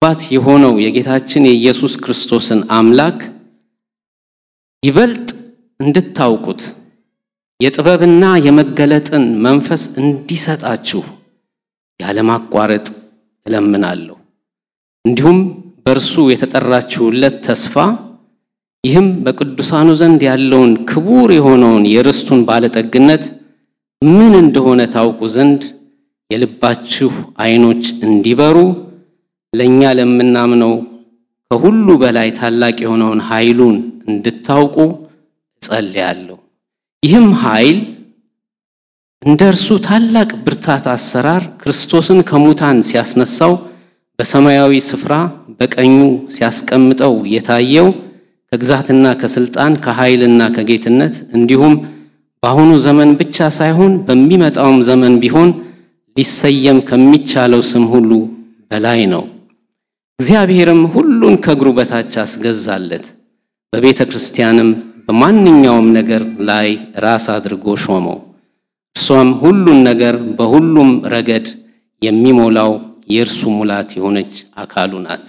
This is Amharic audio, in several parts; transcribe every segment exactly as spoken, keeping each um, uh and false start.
አባት የሆነው የጌታችን የኢየሱስ ክርስቶስን አምላክ ይበልጥ እንድታውቁት የጥበብና የመገለጥን መንፈስ እንዲሰጣችሁ ያለማቋረጥ እለምናለሁ። እንዲሁም በእርሱ የተጠራችሁለት ተስፋ ይህም በቅዱሳኑ ዘንድ ያለውን ክቡር የሆነውን የርስቱን ባለጠግነት ምን እንደሆነ ታውቁ ዘንድ የልባችሁ አይኖች እንዲበሩ ለኛ ለምናምነው ከሁሉ በላይ ታላቅ የሆነውን ኃይሉን እንድታውቁ እጸልያለሁ። ይህም ኃይል እንደርሱ ታላቅ ብርታት አሰራር ክርስቶስን ከሙታን ሲያስነሳው በሰማያዊ ስፍራ በቀኙ ሲያስቀምጠው የታየው ከግዛትና ከስልጣን ከኃይልና ከጌትነት እንዲሁም በአሁኑ ዘመን ብቻ ሳይሆን በሚመጣውም ዘመን ቢሆን ሊሰየም ከሚቻለው ስም ሁሉ በላይ ነው። እግዚአብሔርም ሁሉን ከእግሩ በታች አስገዛለት፣ በቤተ ክርስቲያንም በማንኛውም ነገር ላይ ራስ አድርጎ ሾመው። እርሷም ሁሉን ነገር በሁሉም ረገድ የሚሞላው የእርሱ ሙላት የሆነች አካሉ ናት።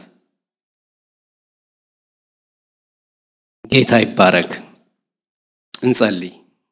ጌታ ይባረክ። እንጸልይ።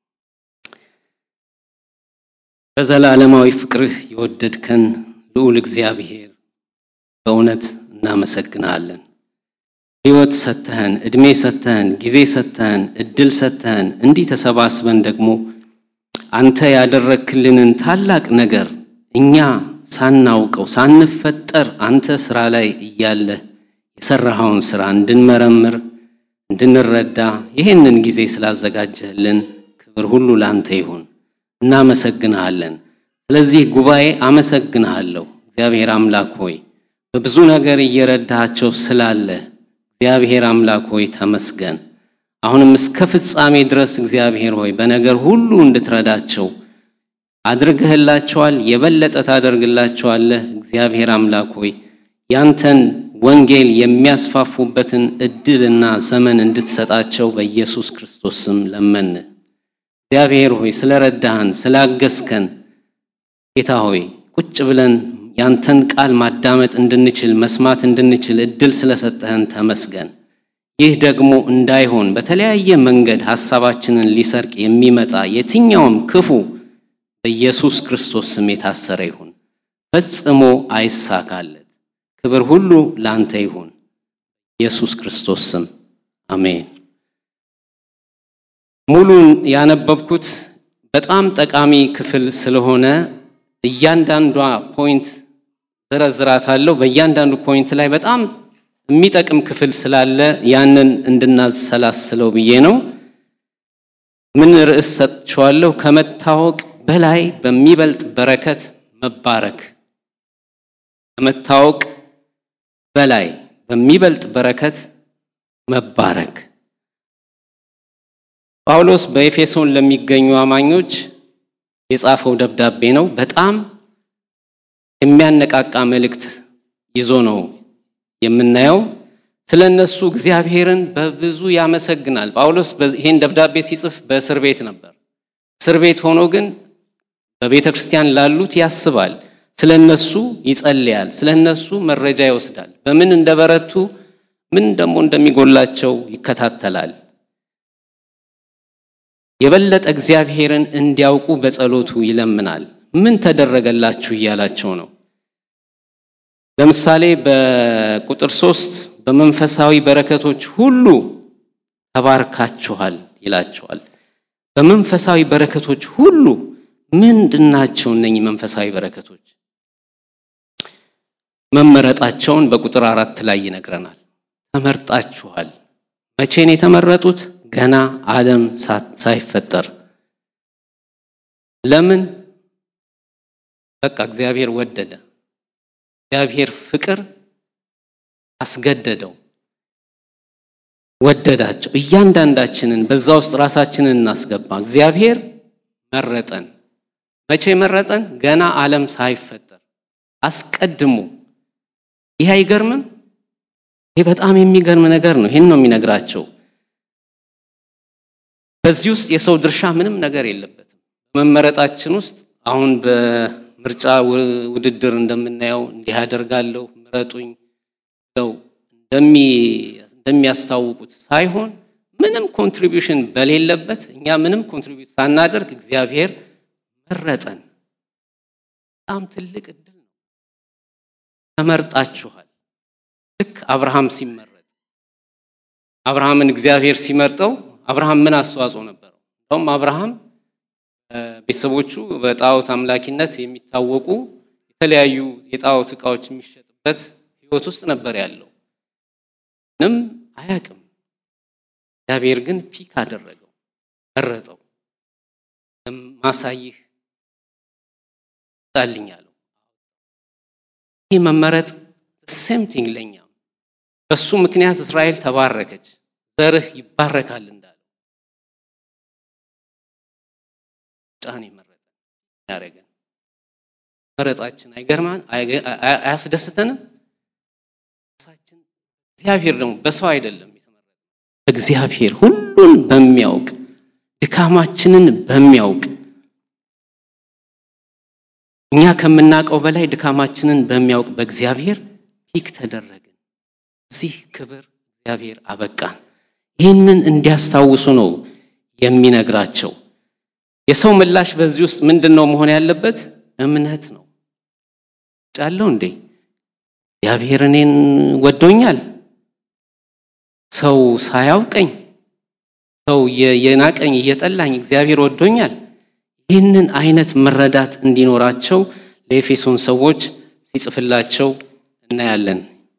በዘላለማዊ ፍቅርህ የወደድከን ልዑል እግዚአብሔር በእውነት እናመሰግናለን። ሕይወት ሰተህን፣ እድሜ ሰተህን፣ ጊዜ ሰተህን፣ እድል ሰተህን እንዲህ ተሰባስበን ደግሞ አንተ ያደረክልንን ታላቅ ነገር እኛ ሳናውቀው ሳንፈጠር አንተ ስራ ላይ እያለ የሰራኸውን ስራ እንድንመረምር እንድንረዳ ይሄንን ጊዜ ስላዘጋጀህልን ክብር ሁሉ ላንተ ይሁን። እናመሰግንሃለን። ስለዚህ ጉባኤ አመሰግንሃለሁ። እግዚአብሔር አምላክ ሆይ በብዙ ነገር እየረዳቸው ስላለ እግዚአብሔር አምላክ ሆይ ተመስገን። አሁንም እስከ ፍጻሜ ድረስ እግዚአብሔር ሆይ በነገር ሁሉ እንድትረዳቸው አድርገህላቸዋል፣ የበለጠ ታደርግላቸዋለህ። እግዚአብሔር አምላክ ሆይ ያንተን ወንጌል የሚያስፋፉበትን እድልና ዘመን እንድትሰጣቸው በኢየሱስ ክርስቶስ ስም ለመን። እግዚአብሔር ሆይ ስለረዳህን ስላገስከን ጌታ ሆይ ቁጭ ብለን ያንተን ቃል ማዳመጥ እንድንችል መስማት እንድንችል እድል ስለሰጠህን ተመስገን። ይህ ደግሞ እንዳይሆን በተለያየ መንገድ ሐሳባችንን ሊሰርቅ የሚመጣ የትኛውም ክፉ በኢየሱስ ክርስቶስ ስም የታሰረ ይሁን፣ ፈጽሞ አይሳካለት። ክብር ሁሉ ላንተ ይሁን ኢየሱስ ክርስቶስ ስም አሜን። ሙሉን ያነበብኩት በጣም ጠቃሚ ክፍል ስለሆነ እያንዳንዷ ፖይንት ዘረዝራታለሁ። በእያንዳንዱ ፖይንት ላይ በጣም የሚጠቅም ክፍል ስላለ ያንን እንድናሰላስለው ብዬ ነው። ምን ርዕስ ሰጥቻለሁ? ከመታወቅ በላይ በሚበልጥ በረከት መባረክ። ከመታወቅ በላይ በሚበልጥ በረከት መባረክ። ጳውሎስ በኤፌሶን ለሚገኙ አማኞች የጻፈው ደብዳቤ ነው። በጣም የሚያነቃቃ መልእክት ይዞ ነው የምናየው። ስለነሱ እግዚአብሔርን በብዙ ያመሰግናል። ጳውሎስ ይሄን ደብዳቤ ሲጽፍ በእስር ቤት ነበር። እስር ቤት ሆኖ ግን በቤተ ክርስቲያን ላሉት ያስባል፣ ስለነሱ ይጸልያል፣ ስለነሱ መረጃ ይወስዳል፣ በምን እንደበረቱ ምን ደግሞ እንደሚጎላቸው ይከታተላል። የበለጠ እግዚአብሔርን እንዲያውቁ በጸሎቱ ይለምናል። ምን ተደረገላችሁ እያላቸው ነው። ለምሳሌ በቁጥር ሶስት በመንፈሳዊ በረከቶች ሁሉ ተባርካችኋል ይላቸዋል። በመንፈሳዊ በረከቶች ሁሉ ምንድናቸው እነኚህ መንፈሳዊ በረከቶች? መመረጣቸውን በቁጥር አራት ላይ ይነግረናል። ተመርጣችኋል። መቼ ነው የተመረጡት? ገና ዓለም ሳይፈጠር። ለምን? በቃ እግዚአብሔር ወደደ። እግዚአብሔር ፍቅር አስገደደው፣ ወደዳቸው። እያንዳንዳችንን በዛ ውስጥ ራሳችንን እናስገባ። እግዚአብሔር መረጠን። መቼ መረጠን? ገና ዓለም ሳይፈጠር አስቀድሞ። ይሄ አይገርምም? ይሄ በጣም የሚገርም ነገር ነው። ይሄን ነው የሚነግራቸው። በዚህ ውስጥ የሰው ድርሻ ምንም ነገር የለበትም። መመረጣችን ውስጥ አሁን በምርጫ ውድድር እንደምናየው እንዲህ አደርጋለሁ ምረጡኝ ነው እንደሚ እንደሚያስታውቁት ሳይሆን ምንም ኮንትሪቢዩሽን በሌለበት እኛ ምንም ኮንትሪቢዩት ሳናደርግ እግዚአብሔር መረጠን። በጣም ትልቅ እድል ነው። ተመርጣችኋል። ልክ አብርሃም ሲመረጥ አብርሃምን እግዚአብሔር ሲመርጠው አብርሃም ምን አስተዋጽኦ ነበረው? እንደውም አብርሃም ቤተሰቦቹ በጣዖት አምላኪነት የሚታወቁ የተለያዩ የጣዖት ዕቃዎች የሚሸጥበት ህይወት ውስጥ ነበር ያለው። ምንም አያውቅም። እግዚአብሔር ግን ፒክ አደረገው፣ መረጠው። ማሳይህ ታልኛለሁ። ይህ መመረጥ ሴም ቲንግ ለኛ በሱ ምክንያት እስራኤል ተባረከች፣ ዘርህ ይባረካል እንዳለው ጫኔ መረጠ ያረገን። መረጣችን አይገርማን? አያስደስተንም? ራሳችን እግዚአብሔር ደግሞ በሰው አይደለም የተመረጠው፣ እግዚአብሔር ሁሉን በሚያውቅ ድካማችንን በሚያውቅ እኛ ከምናውቀው በላይ ድካማችንን በሚያውቅ በእግዚአብሔር ፒክ ተደረግን። እዚህ ክብር እግዚአብሔር አበቃን። ይህንን እንዲያስታውሱ ነው የሚነግራቸው። የሰው ምላሽ በዚህ ውስጥ ምንድነው መሆን ያለበት? እምነት ነው። ጫለው እንዴ እግዚአብሔር እኔን ወዶኛል፣ ሰው ሳያውቀኝ ሰው የናቀኝ እየጠላኝ እግዚአብሔር ወዶኛል። ይህንን አይነት መረዳት እንዲኖራቸው ለኤፌሶን ሰዎች ሲጽፍላቸው እናያለን።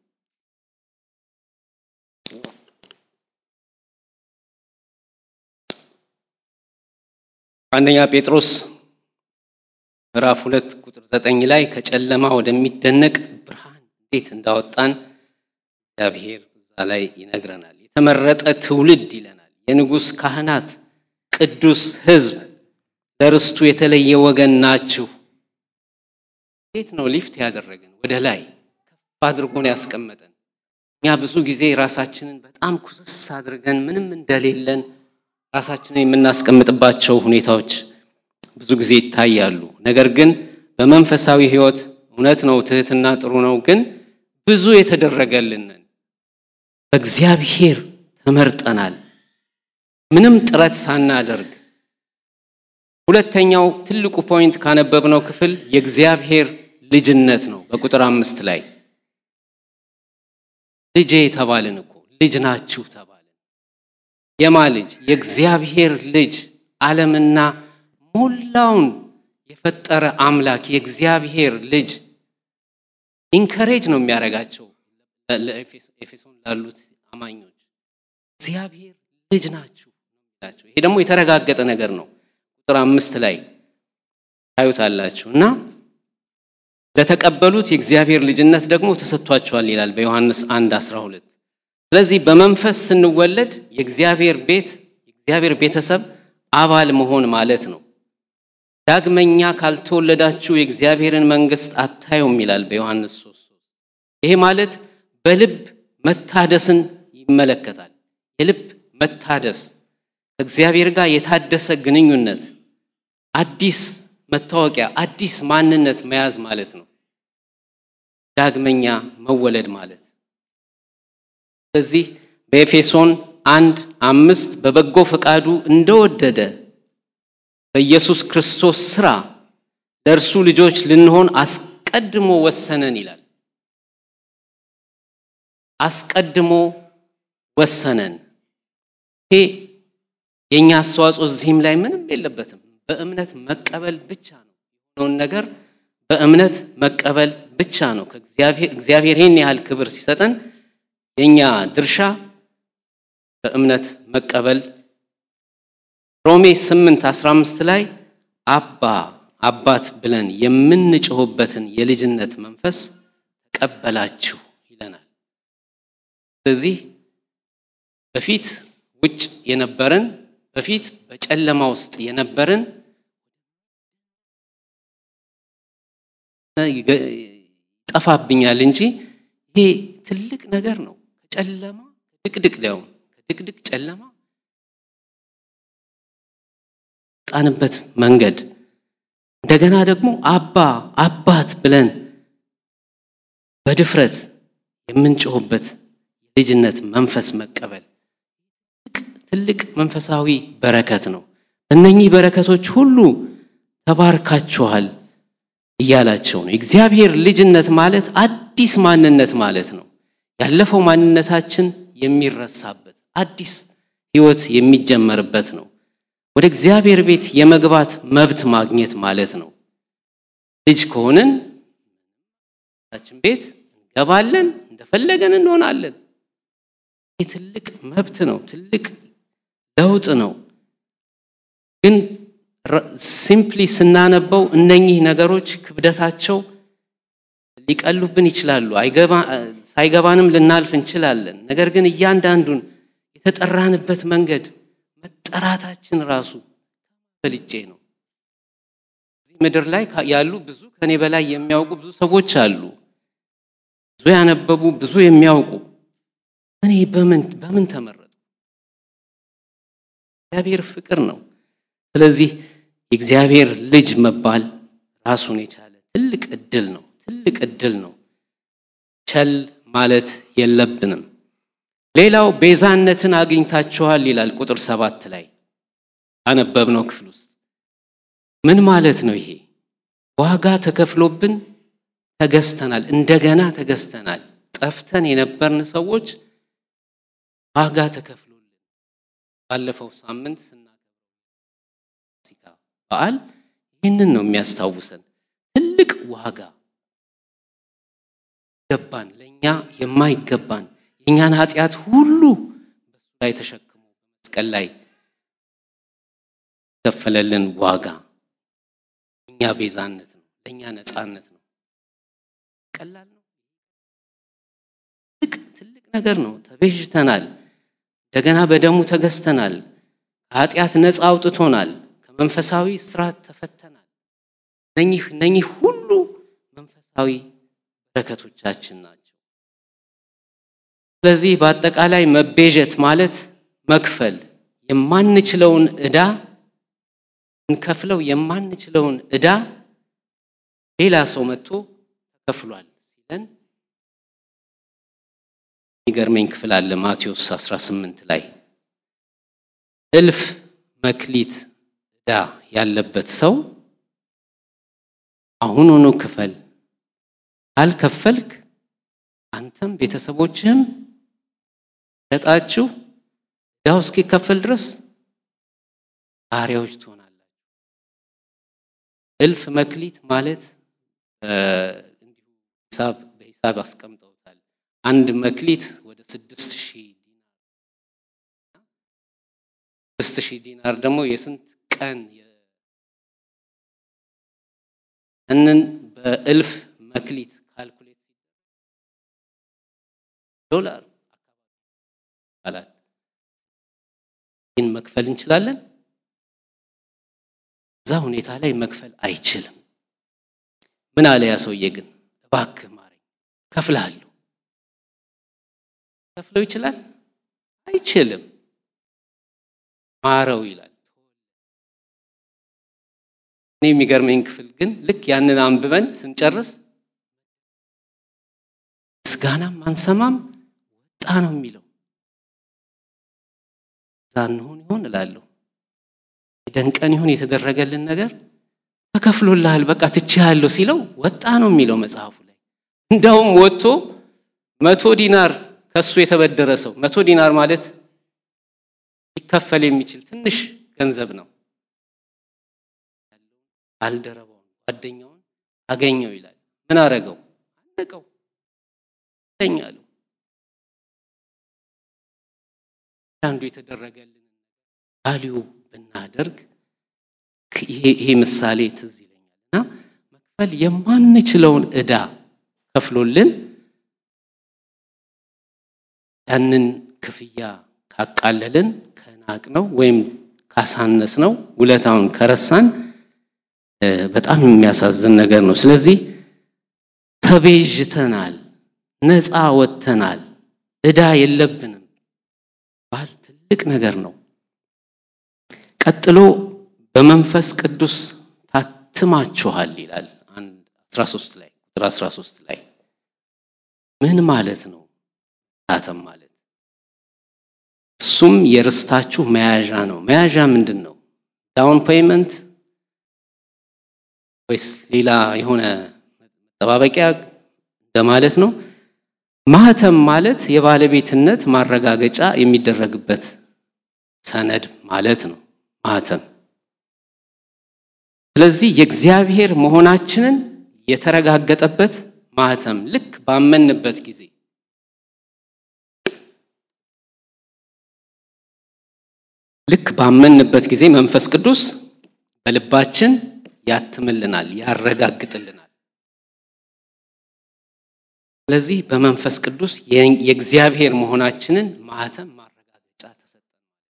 አንደኛ ጴጥሮስ ምዕራፍ ሁለት ቁጥር ዘጠኝ ላይ ከጨለማ ወደሚደነቅ ብርሃን እንዴት እንዳወጣን እግዚአብሔር እዛ ላይ ይነግረናል። የተመረጠ ትውልድ ይለናል፣ የንጉስ ካህናት፣ ቅዱስ ሕዝብ፣ ለርስቱ የተለየ ወገን ናችሁ። እንዴት ነው ሊፍት ያደረገን? ወደ ላይ ከፍ አድርጎን ያስቀመጠን። እኛ ብዙ ጊዜ ራሳችንን በጣም ኩስስ አድርገን ምንም እንደሌለን ራሳችንን የምናስቀምጥባቸው ሁኔታዎች ብዙ ጊዜ ይታያሉ። ነገር ግን በመንፈሳዊ ህይወት እውነት ነው ትህትና ጥሩ ነው፣ ግን ብዙ የተደረገልን በእግዚአብሔር ተመርጠናል ምንም ጥረት ሳናደርግ። ሁለተኛው ትልቁ ፖይንት ካነበብነው ክፍል የእግዚአብሔር ልጅነት ነው። በቁጥር አምስት ላይ ልጄ ተባልን እኮ ልጅ ናችሁ ተባልን። የማ ልጅ? የእግዚአብሔር ልጅ፣ ዓለምና ሞላውን የፈጠረ አምላክ የእግዚአብሔር ልጅ። ኢንከሬጅ ነው የሚያረጋቸው ለኤፌሶን ላሉት አማኞች እግዚአብሔር ልጅ ናችሁ ነው። ይሄ ደግሞ የተረጋገጠ ነገር ነው። ቁጥር አምስት ላይ ታዩታላችሁ። እና ለተቀበሉት የእግዚአብሔር ልጅነት ደግሞ ተሰጥቷቸዋል ይላል በዮሐንስ አንድ አስራ ሁለት። ስለዚህ በመንፈስ ስንወለድ የእግዚአብሔር ቤት የእግዚአብሔር ቤተሰብ አባል መሆን ማለት ነው። ዳግመኛ ካልተወለዳችሁ የእግዚአብሔርን መንግስት አታዩም ይላል በዮሐንስ ሶስት ሶስት። ይሄ ማለት በልብ መታደስን ይመለከታል። የልብ መታደስ ከእግዚአብሔር ጋር የታደሰ ግንኙነት፣ አዲስ መታወቂያ፣ አዲስ ማንነት መያዝ ማለት ነው ዳግመኛ መወለድ ማለት። ስለዚህ በኤፌሶን አንድ አምስት በበጎ ፈቃዱ እንደወደደ በኢየሱስ ክርስቶስ ሥራ ለእርሱ ልጆች ልንሆን አስቀድሞ ወሰነን ይላል። አስቀድሞ ወሰነን። ይሄ የኛ አስተዋጽኦ እዚህም ላይ ምንም የለበትም። በእምነት መቀበል ብቻ ነው። የሆነውን ነገር በእምነት መቀበል ብቻ ነው። ከእግዚአብሔር እግዚአብሔር ይህን ያህል ክብር ሲሰጠን የኛ ድርሻ በእምነት መቀበል። ሮሜ ስምንት አስራ አምስት ላይ አባ አባት ብለን የምንጮህበትን የልጅነት መንፈስ ተቀበላችሁ ይለናል። ስለዚህ በፊት ውጭ የነበረን በፊት በጨለማ ውስጥ የነበረን ጠፋብኛል እንጂ ይሄ ትልቅ ነገር ነው። ከጨለማ ድቅድቅ ነው ከድቅድቅ ጨለማ ጣንበት መንገድ እንደገና ደግሞ አባ አባት ብለን በድፍረት የምንጮህበት ልጅነት መንፈስ መቀበል ትልቅ መንፈሳዊ በረከት ነው። እነኚህ በረከቶች ሁሉ ተባርካችኋል እያላቸው ነው። እግዚአብሔር ልጅነት ማለት አዲስ ማንነት ማለት ነው። ያለፈው ማንነታችን የሚረሳበት አዲስ ህይወት የሚጀመርበት ነው። ወደ እግዚአብሔር ቤት የመግባት መብት ማግኘት ማለት ነው። ልጅ ከሆነን ታችን ቤት እንገባለን፣ እንደፈለገን እንሆናለን። ይህ ትልቅ መብት ነው፣ ትልቅ ለውጥ ነው። ግን ሲምፕሊ ስናነበው እነኚህ ነገሮች ክብደታቸው ሊቀሉብን ይችላሉ። አይገባ ሳይገባንም ልናልፍ እንችላለን። ነገር ግን እያንዳንዱን የተጠራንበት መንገድ መጠራታችን ራሱ በልጬ ነው። እዚህ ምድር ላይ ያሉ ብዙ ከኔ በላይ የሚያውቁ ብዙ ሰዎች አሉ። ብዙ ያነበቡ ብዙ የሚያውቁ። እኔ በምን በምን ተመረጡ? እግዚአብሔር ፍቅር ነው። ስለዚህ የእግዚአብሔር ልጅ መባል ራሱን የቻለ ትልቅ እድል ነው። ትልቅ እድል ነው። ቸል ማለት የለብንም። ሌላው ቤዛነትን አግኝታችኋል ይላል ቁጥር ሰባት ላይ አነበብነው ክፍል ውስጥ። ምን ማለት ነው ይሄ? ዋጋ ተከፍሎብን ተገዝተናል፣ እንደገና ተገዝተናል። ጠፍተን የነበርን ሰዎች ዋጋ ተከፍሎልን ባለፈው ሳምንት ስናከብር በዓል ይህንን ነው የሚያስታውሰን። ትልቅ ዋጋ ገባን፣ ለኛ የማይገባን የኛን ኃጢያት ሁሉ በሱ ላይ ተሸክሞ በመስቀል ላይ ከፈለልን ዋጋ እኛ ቤዛነት ነው፣ ለኛ ነፃነት ነው። ቀላል ነው? ትልቅ ትልቅ ነገር ነው። ተቤዥተናል፣ እንደገና በደሙ ተገዝተናል፣ ከኃጢያት ነፃ አውጥቶናል፣ ከመንፈሳዊ እስራት ተፈተናል። እነኚህ እነኚህ ሁሉ መንፈሳዊ በረከቶቻችን ናቸው። ስለዚህ በአጠቃላይ መቤዠት ማለት መክፈል የማንችለውን ዕዳ እንከፍለው የማንችለውን ዕዳ ሌላ ሰው መጥቶ ተከፍሏል ሲለን ይገርመኝ ክፍል አለ ማቴዎስ አስራ ስምንት ላይ እልፍ መክሊት ዕዳ ያለበት ሰው አሁኑኑ ክፈል፣ ካልከፈልክ አንተም ቤተሰቦችህም ሸጣችሁ ዕዳው እስኪከፈል ድረስ ባሪያዎች ትሆናላችሁ። እልፍ መክሊት ማለት እንዲሁ ሂሳብ በሂሳብ አስቀምጠውታል። አንድ መክሊት ወደ ስድስት ሺህ ዲናር ስድስት ሺህ ዲናር ደግሞ የስንት ቀን እነን በእልፍ መክሊት ካልኩሌት ዶላር አካባቢ ይህን መክፈል እንችላለን? እዛ ሁኔታ ላይ መክፈል አይችልም። ምን አለ ያ ሰውዬ ግን? እባክህ ማረኝ ከፍላለሁ። ከፍለው ይችላል? አይችልም። ማረው ይላል። እኔ የሚገርመኝ ክፍል ግን ልክ ያንን አንብበን ስንጨርስ ምስጋናም አንሰማም ወጣ ነው የሚለው። ዛንሁን ይሆን እላለሁ። ደንቀን ይሆን የተደረገልን ነገር ተከፍሎልሃል በቃ ትችያለሁ ሲለው ወጣ ነው የሚለው መጽሐፉ ላይ። እንደውም ወጥቶ መቶ ዲናር ከሱ የተበደረ ሰው መቶ ዲናር ማለት ሊከፈል የሚችል ትንሽ ገንዘብ ነው። አልደረባው ጓደኛውን አገኘው ይላል። ምን አረገው? አነቀው ተኛሉ። አንዱ የተደረገልን ቫልዩ ብናደርግ ይሄ ይሄ ምሳሌ ትዝ ይለኛልና መክፈል የማንችለውን ዕዳ ከፍሎልን ያንን ክፍያ ካቃለልን ከናቅነው ወይም ካሳነስነው ውለታውን ከረሳን በጣም የሚያሳዝን ነገር ነው። ስለዚህ ተቤዥተናል፣ ነፃ ወጥተናል፣ ዕዳ የለብንም ባል ትልቅ ነገር ነው። ቀጥሎ በመንፈስ ቅዱስ ታትማችኋል ይላል አንድ አስራ ሶስት ላይ ቁጥር አስራ ሶስት ላይ ምን ማለት ነው ማህተም ማለት? እሱም የርስታችሁ መያዣ ነው። መያዣ ምንድነው? ዳውን ፔይመንት ወይስ ሌላ የሆነ መጠባበቂያ እንደማለት ነው? ማህተም ማለት የባለቤትነት ማረጋገጫ የሚደረግበት ሰነድ ማለት ነው ማህተም። ስለዚህ የእግዚአብሔር መሆናችንን የተረጋገጠበት ማህተም ልክ ባመንበት ጊዜ ልክ ባመንበት ጊዜ መንፈስ ቅዱስ በልባችን ያትምልናል፣ ያረጋግጥልናል። ስለዚህ በመንፈስ ቅዱስ የእግዚአብሔር መሆናችንን ማህተም ማረጋገጫ ተሰጠን።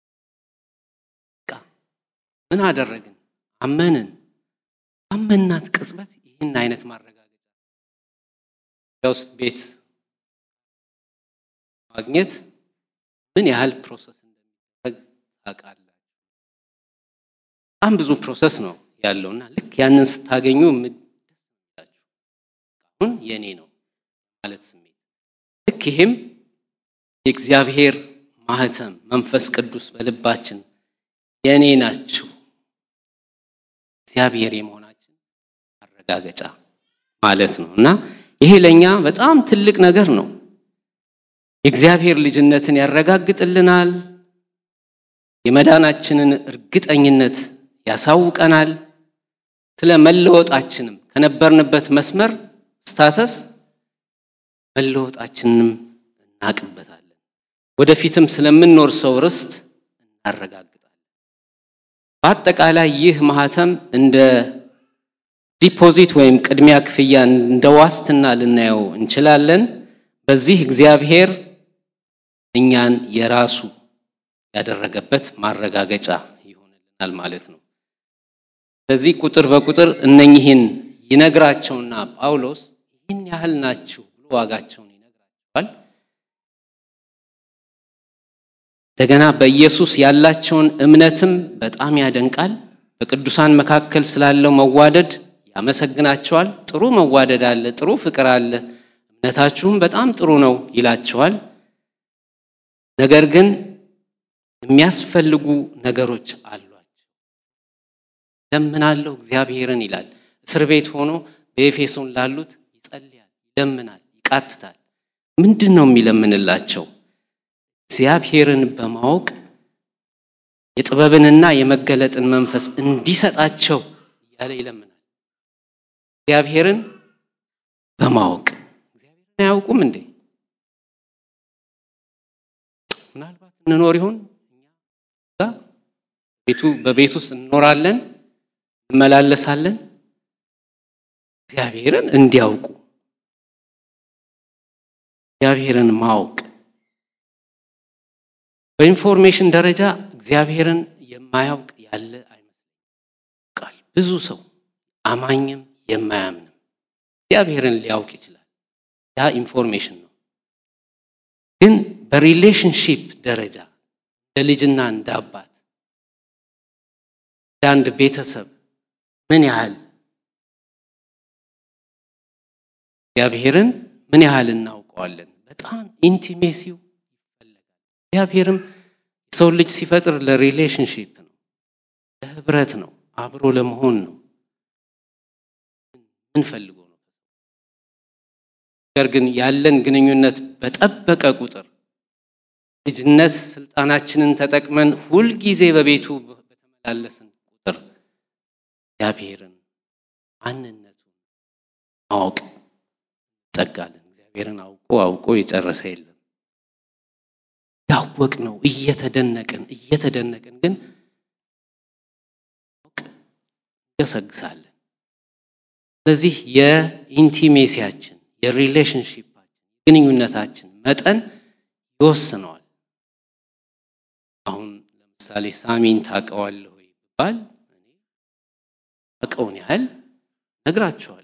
ምን አደረግን? አመንን። አመንናት ቅጽበት ይህን አይነት ማረጋገጫ ያውስ ቤት ማግኘት ምን ያህል ፕሮሰስ እንደሚደረግ ታውቃላችሁ? በጣም ብዙ ፕሮሰስ ነው ያለውና ልክ ያንን ስታገኙ ምድስታችሁ አሁን የኔ ነው ማለት ስሜት። ልክ ይሄም የእግዚአብሔር ማህተም መንፈስ ቅዱስ በልባችን የኔ ናችሁ እግዚአብሔር የመሆናችን ማረጋገጫ ማለት ነውና ይሄ ለኛ በጣም ትልቅ ነገር ነው። የእግዚአብሔር ልጅነትን ያረጋግጥልናል። የመዳናችንን እርግጠኝነት ያሳውቀናል። ስለ መለወጣችንም ከነበርንበት መስመር ስታተስ መለወጣችንንም እናቅበታለን። ወደፊትም ስለምንኖር ሰው ርስት እናረጋግጣለን። በአጠቃላይ ይህ ማህተም እንደ ዲፖዚት ወይም ቅድሚያ ክፍያ እንደ ዋስትና ልናየው እንችላለን። በዚህ እግዚአብሔር እኛን የራሱ ያደረገበት ማረጋገጫ ይሆንልናል ማለት ነው። ስለዚህ ቁጥር በቁጥር እነኚህን ይነግራቸውና ጳውሎስ ይህን ያህል ናችሁ ብሎ ዋጋቸውን ይነግራቸዋል። እንደገና በኢየሱስ ያላቸውን እምነትም በጣም ያደንቃል። በቅዱሳን መካከል ስላለው መዋደድ ያመሰግናቸዋል። ጥሩ መዋደድ አለ፣ ጥሩ ፍቅር አለ፣ እምነታችሁም በጣም ጥሩ ነው ይላቸዋል። ነገር ግን የሚያስፈልጉ ነገሮች አሏቸው። ለምናለው እግዚአብሔርን ይላል። እስር ቤት ሆኖ በኤፌሶን ላሉት ይጸልያል፣ ይለምናል፣ ይቃትታል። ምንድነው የሚለምንላቸው? እግዚአብሔርን በማወቅ የጥበብንና የመገለጥን መንፈስ እንዲሰጣቸው ያለ ይለምናል። እግዚአብሔርን በማወቅ እግዚአብሔርን ያውቁም እንዴ? ምናልባት እንኖር ይሆን እኛ ቤቱ በቤቱ ውስጥ እንኖራለን፣ እንመላለሳለን። እግዚአብሔርን እንዲያውቁ እግዚአብሔርን ማወቅ በኢንፎርሜሽን ደረጃ እግዚአብሔርን የማያውቅ ያለ አይመስልም። ቃል ብዙ ሰው አማኝም የማያምንም እግዚአብሔርን ሊያውቅ ይችላል። ያ ኢንፎርሜሽን ነው። ግን በሪሌሽንሺፕ ደረጃ ለልጅና እንዳባት ዳንድ ቤተሰብ ምን ያህል እግዚአብሔርን ምን ያህል እናውቀዋለን? በጣም ኢንቲሜሲው እግዚአብሔርም የሰው ልጅ ሲፈጥር ለሪሌሽንሺፕ ነው፣ ለህብረት ነው፣ አብሮ ለመሆን ነው። ምን ፈልጎ ነው? ነገር ግን ያለን ግንኙነት በጠበቀ ቁጥር ልጅነት ስልጣናችንን ተጠቅመን ሁል ጊዜ በቤቱ በተመላለስን ቁጥር እግዚአብሔርን አንነቱን ማወቅ ጠጋለን። እግዚአብሔርን አውቆ አውቆ የጨረሰ የለም። ያወቅ ነው እየተደነቅን እየተደነቅን ግን ያሰግሳለን። ስለዚህ የኢንቲሜሲያችን የሪሌሽንሺፓችን ግንኙነታችን መጠን ይወስነዋል። አሁን ለምሳሌ ሳሚን ታውቀዋለህ ወይ ቢባል እኔ አውቀውን ያህል ነግራቸዋለሁ።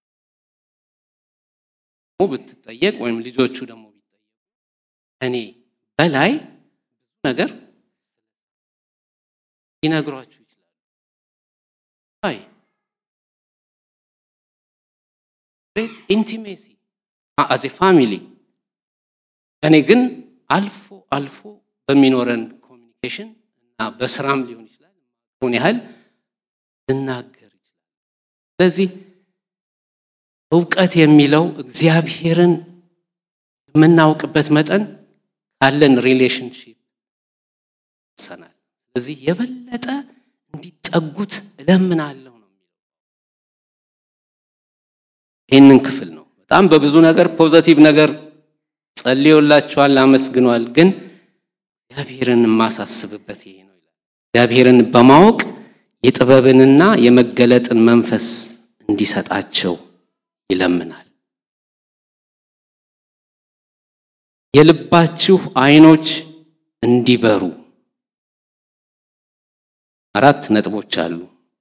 ሞ ብትጠየቅ ወይም ልጆቹ ደግሞ ቢጠየቁ እኔ በላይ ብዙ ነገር ይነግሯችሁ ይችላሉ። አይ great intimacy as a family እኔ ግን አልፎ አልፎ በሚኖረን ኮሙኒኬሽን እና በስራም ሊሆን ይችላል ሆነ ያህል ልናገር ይችላል። ስለዚህ ዕውቀት የሚለው እግዚአብሔርን የምናውቅበት መጠን ካለን ሪሌሽንሺፕ ሰናል። ስለዚህ የበለጠ እንዲጠጉት እለምናለሁ ነው የሚለው። ይህንን ክፍል ነው በጣም በብዙ ነገር ፖዚቲቭ ነገር ጸልዮላችኋል፣ አመስግኗል። ግን እግዚአብሔርን ማሳስብበት ይሄ ነው ይላል። እግዚአብሔርን በማወቅ የጥበብንና የመገለጥን መንፈስ እንዲሰጣቸው ይለምናል። የልባችሁ አይኖች እንዲበሩ አራት ነጥቦች አሉ።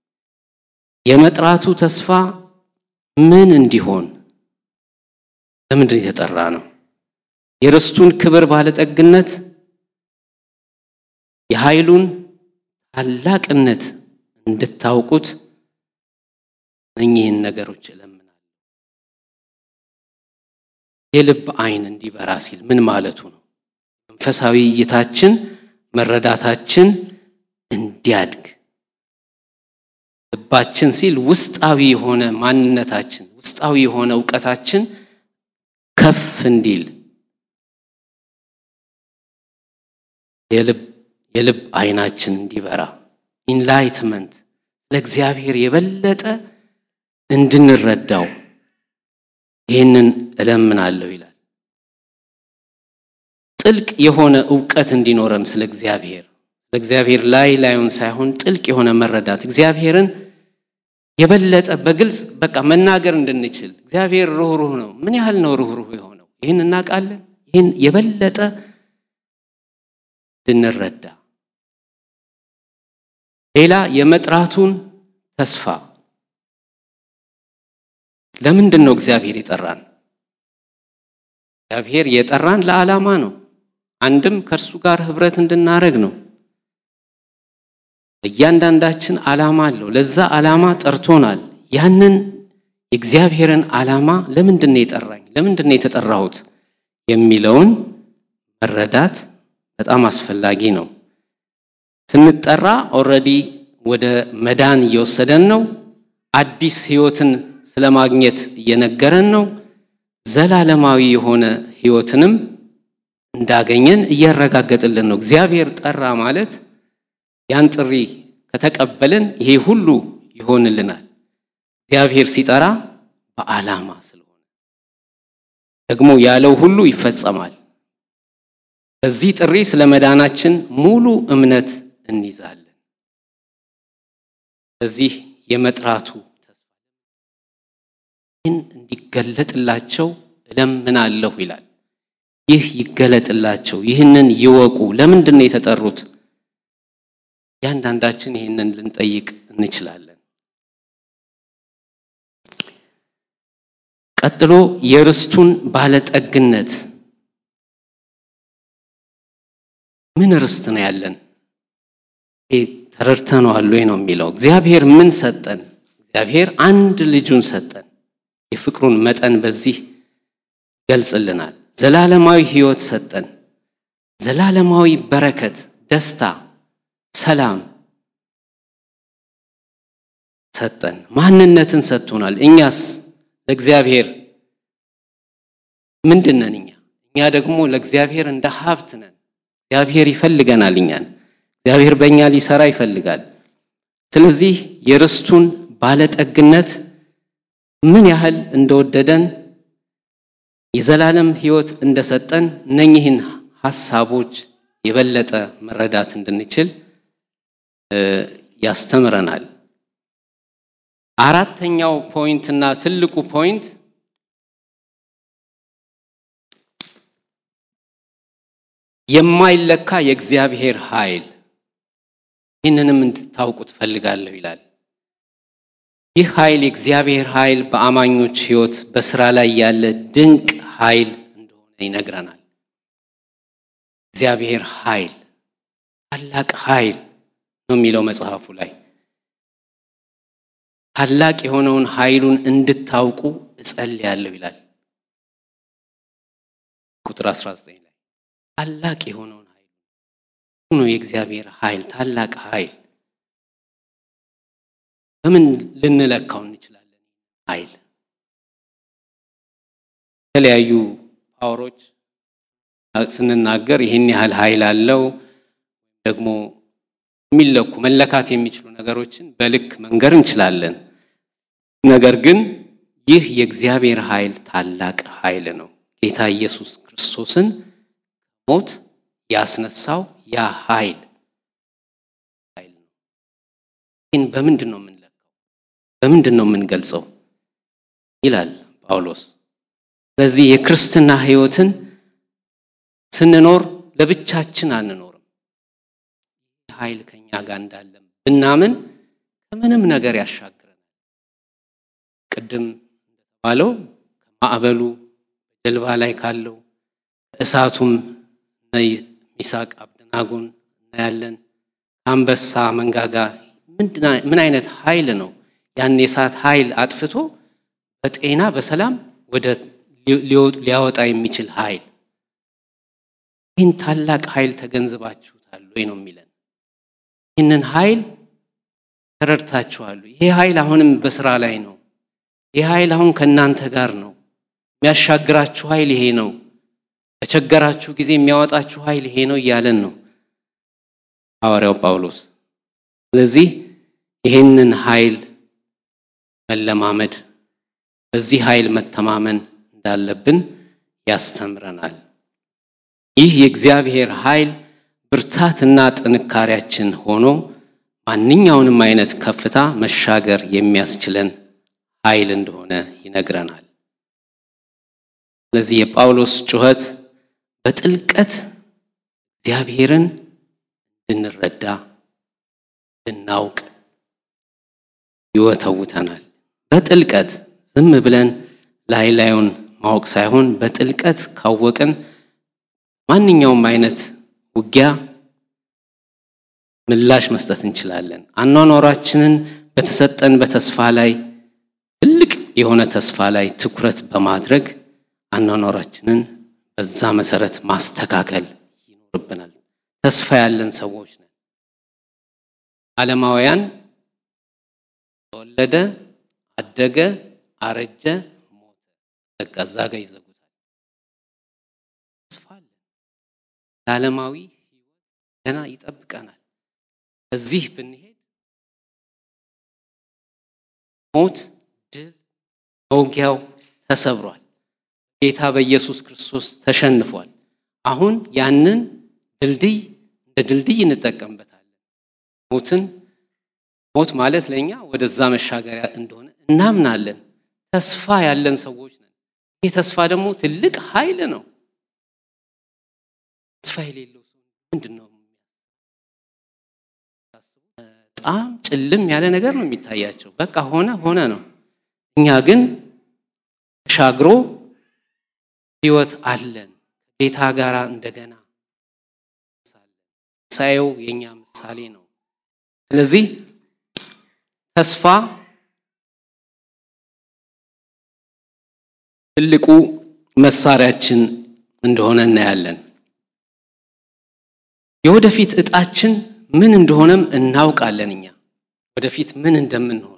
የመጥራቱ ተስፋ ምን እንዲሆን ለምንድን የተጠራ ነው? የርስቱን ክብር ባለጠግነት የኃይሉን ታላቅነት እንድታውቁት እነኚህን ነገሮች እለምናለሁ። የልብ አይን እንዲበራ ሲል ምን ማለቱ ነው? መንፈሳዊ እይታችን መረዳታችን እንዲያድግ ልባችን ሲል ውስጣዊ የሆነ ማንነታችን ውስጣዊ የሆነ ዕውቀታችን ከፍ እንዲል የልብ የልብ አይናችን እንዲበራ ኢንላይትመንት ለእግዚአብሔር የበለጠ እንድንረዳው ይህንን እለምናለሁ ይላል። ጥልቅ የሆነ ዕውቀት እንዲኖረን ስለ እግዚአብሔር ስለ እግዚአብሔር ላይ ላይውን ሳይሆን ጥልቅ የሆነ መረዳት እግዚአብሔርን የበለጠ በግልጽ በቃ መናገር እንድንችል እግዚአብሔር ሩህሩህ ነው። ምን ያህል ነው ሩህሩህ የሆነው? ይህን እናውቃለን። ይህን የበለጠ እንድንረዳ ሌላ የመጥራቱን ተስፋ ለምንድን ነው እግዚአብሔር የጠራን? እግዚአብሔር የጠራን ለዓላማ ነው። አንድም ከእርሱ ጋር ህብረት እንድናረግ ነው። እያንዳንዳችን ዓላማ አለው። ለዛ ዓላማ ጠርቶናል። ያንን የእግዚአብሔርን ዓላማ ለምንድን ነው የጠራኝ? ለምንድን ነው የተጠራሁት የሚለውን መረዳት በጣም አስፈላጊ ነው። ስንጠራ ኦሬዲ ወደ መዳን እየወሰደን ነው። አዲስ ህይወትን ስለማግኘት እየነገረን ነው። ዘላለማዊ የሆነ ህይወትንም እንዳገኘን እያረጋገጠልን ነው። እግዚአብሔር ጠራ ማለት ያን ጥሪ ከተቀበልን ይሄ ሁሉ ይሆንልናል። እግዚአብሔር ሲጠራ በዓላማ ስለሆነ ደግሞ ያለው ሁሉ ይፈጸማል። በዚህ ጥሪ ስለመዳናችን ሙሉ እምነት እንይዛለን። በዚህ የመጥራቱ ተስፋ እንዲገለጥላቸው እለምናለሁ ይላል። ይህ ይገለጥላቸው፣ ይህንን ይወቁ። ለምንድን ነው የተጠሩት? ያንዳንዳችን ይህንን ልንጠይቅ እንችላለን። ቀጥሎ የርስቱን ባለጠግነት ምን ርስት ነው ያለን? ተረድተነዋል ወይ ነው የሚለው። እግዚአብሔር ምን ሰጠን? እግዚአብሔር አንድ ልጁን ሰጠን። የፍቅሩን መጠን በዚህ ገልጽልናል። ዘላለማዊ ህይወት ሰጠን። ዘላለማዊ በረከት፣ ደስታ፣ ሰላም ሰጠን። ማንነትን ሰጥቶናል። እኛስ ለእግዚአብሔር ምንድነን? እኛ እኛ ደግሞ ለእግዚአብሔር እንደ ሀብት ነን። እግዚአብሔር ይፈልገናል እኛን። እግዚአብሔር በእኛ ሊሰራ ይፈልጋል። ስለዚህ የርስቱን ባለጠግነት ምን ያህል እንደወደደን የዘላለም ህይወት እንደሰጠን እነኚህን ሐሳቦች የበለጠ መረዳት እንድንችል ያስተምረናል። አራተኛው ፖይንትና ትልቁ ፖይንት የማይለካ የእግዚአብሔር ኃይል። ይህንንም እንድታውቁት ፈልጋለሁ ይላል። ይህ ኃይል የእግዚአብሔር ኃይል በአማኞች ህይወት በስራ ላይ ያለ ድንቅ ኃይል እንደሆነ ይነግረናል። እግዚአብሔር ኃይል ታላቅ ኃይል ነው የሚለው መጽሐፉ ላይ። ታላቅ የሆነውን ኃይሉን እንድታውቁ እጸልያለሁ ይላል ቁጥር አስራ ዘጠኝ ላይ። ታላቅ የሆነውን ኃይል ነው። የእግዚአብሔር ኃይል ታላቅ ኃይል በምን ልንለካው እንችላለን? ኃይል የተለያዩ ፓወሮች ስንናገር ይሄን ያህል ኃይል አለው ደግሞ የሚለኩ መለካት የሚችሉ ነገሮችን በልክ መንገር እንችላለን። ነገር ግን ይህ የእግዚአብሔር ኃይል ታላቅ ኃይል ነው። ጌታ ኢየሱስ ክርስቶስን ሞት ያስነሳው ያ ኃይል ኃይል ነው። ይህን በምንድን ነው የምንለካው? በምንድን ነው የምንገልጸው? ይላል ጳውሎስ። ስለዚህ የክርስትና ሕይወትን ስንኖር ለብቻችን አንኖርም። ኃይል ከኛ ጋር እንዳለ ብናምን ከምንም ነገር ያሻግረናል። ቅድም እንደተባለው ከማዕበሉ ጀልባ ላይ ካለው እሳቱም ሚሳቅ አብደናጎን እናያለን። አንበሳ መንጋጋ ምን አይነት ኃይል ነው? ያን የእሳት ኃይል አጥፍቶ በጤና በሰላም ወደ ሊያወጣ የሚችል ኃይል። ይህን ታላቅ ኃይል ተገንዝባችሁታል ወይ ነው የሚለን። ይህንን ኃይል ተረድታችኋል? ይሄ ኃይል አሁንም በስራ ላይ ነው። ይሄ ኃይል አሁን ከእናንተ ጋር ነው። የሚያሻግራችሁ ኃይል ይሄ ነው። በቸገራችሁ ጊዜ የሚያወጣችሁ ኃይል ይሄ ነው እያለን ነው ሐዋርያው ጳውሎስ። ስለዚህ ይሄንን ኃይል መለማመድ፣ በዚህ ኃይል መተማመን እንዳለብን ያስተምረናል። ይህ የእግዚአብሔር ኃይል ብርታትና ጥንካሬያችን ሆኖ ማንኛውንም አይነት ከፍታ መሻገር የሚያስችለን ኃይል እንደሆነ ይነግረናል። ስለዚህ የጳውሎስ ጩኸት በጥልቀት እግዚአብሔርን እንድንረዳ እንድናውቅ ይወተውተናል። በጥልቀት ዝም ብለን ላይ ላዩን ማወቅ ሳይሆን በጥልቀት ካወቅን ማንኛውም አይነት ውጊያ ምላሽ መስጠት እንችላለን። አኗኗራችንን በተሰጠን በተስፋ ላይ ትልቅ የሆነ ተስፋ ላይ ትኩረት በማድረግ አኗኗራችንን በዛ መሰረት ማስተካከል ይኖርብናል። ተስፋ ያለን ሰዎች ነን። ዓለማውያን ተወለደ፣ አደገ፣ አረጀ፣ ሞተ፣ ተቀዛ ጋር ይዘጉታል። ተስፋ አለን። ዓለማዊ ህይወት ገና ይጠብቀናል። በዚህ ብንሄድ ሞት ድል መውጊያው ተሰብሯል። ጌታ በኢየሱስ ክርስቶስ ተሸንፏል። አሁን ያንን ድልድይ እንደ ድልድይ እንጠቀምበታለን። ሞትን ሞት ማለት ለኛ ወደዛ መሻገሪያ እንደሆነ እናምናለን። ተስፋ ያለን ሰዎች ነን። ይህ ተስፋ ደግሞ ትልቅ ኃይል ነው። ተስፋ የሌለው ሰው ምንድነው? በጣም ጭልም ያለ ነገር ነው የሚታያቸው። በቃ ሆነ ሆነ ነው። እኛ ግን ተሻግሮ ህይወት አለን። ጌታ ጋር እንደገና ሳይው የኛ ምሳሌ ነው። ስለዚህ ተስፋ ትልቁ መሳሪያችን እንደሆነ እናያለን። የወደፊት እጣችን ምን እንደሆነም እናውቃለን። እኛ ወደፊት ምን እንደምንሆን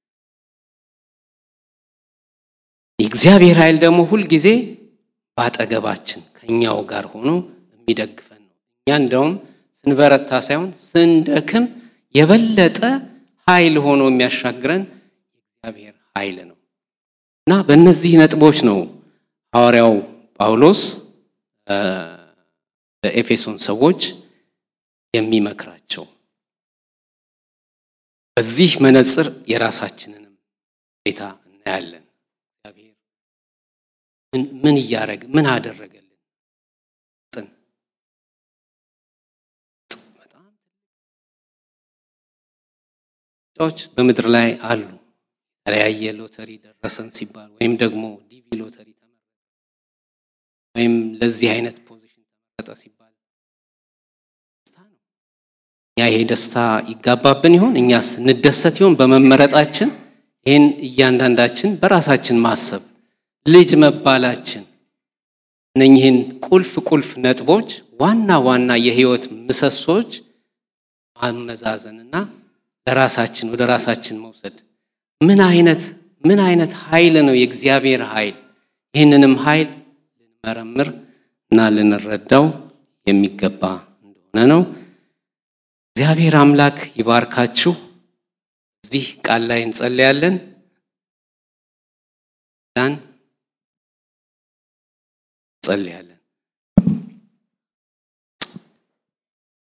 የእግዚአብሔር ኃይል ደግሞ ሁሉ ጊዜ ባጠገባችን ከኛው ጋር ሆኖ የሚደግፈን ነው። እኛ እንደውም ስንበረታ ሳይሆን ስንደክም የበለጠ ኃይል ሆኖ የሚያሻግረን የእግዚአብሔር ኃይል ነው። እና በእነዚህ ነጥቦች ነው ሐዋርያው ጳውሎስ ለኤፌሶን ሰዎች የሚመክራቸው። በዚህ መነጽር የራሳችንንም ጌታ እናያለን። እግዚአብሔር ምን ያደረገ ምን አደረገልን? ጥን በጣም ጫዎች በምድር ላይ አሉ። የተለያየ ሎተሪ ደረሰን ሲባል ወይም ደግሞ ዲቪ ሎተሪ ተመረጠ ወይም ለዚህ አይነት ፖዚሽን ተመረጠ ሲባል ደስታ ነው። ያ ይሄ ደስታ ይጋባብን ይሆን? እኛስ እንደሰት ይሆን በመመረጣችን? ይሄን እያንዳንዳችን በራሳችን ማሰብ ልጅ መባላችን እነኚህን ቁልፍ ቁልፍ ነጥቦች ዋና ዋና የህይወት ምሰሶች ማመዛዘንና ለራሳችን ወደ ራሳችን መውሰድ ምን አይነት ምን አይነት ኃይል ነው የእግዚአብሔር ኃይል ይህንንም ኃይል ልንመረምር እና ልንረዳው የሚገባ እንደሆነ ነው። እግዚአብሔር አምላክ ይባርካችሁ። እዚህ ቃል ላይ እንጸልያለን። ዳን ጸልያለን።